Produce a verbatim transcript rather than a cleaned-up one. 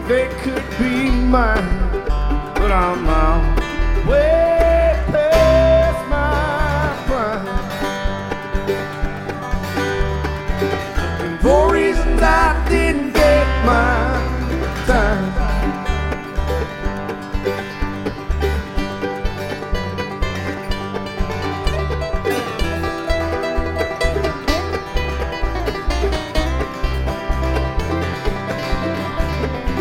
they could be mine, but I'm out. Well,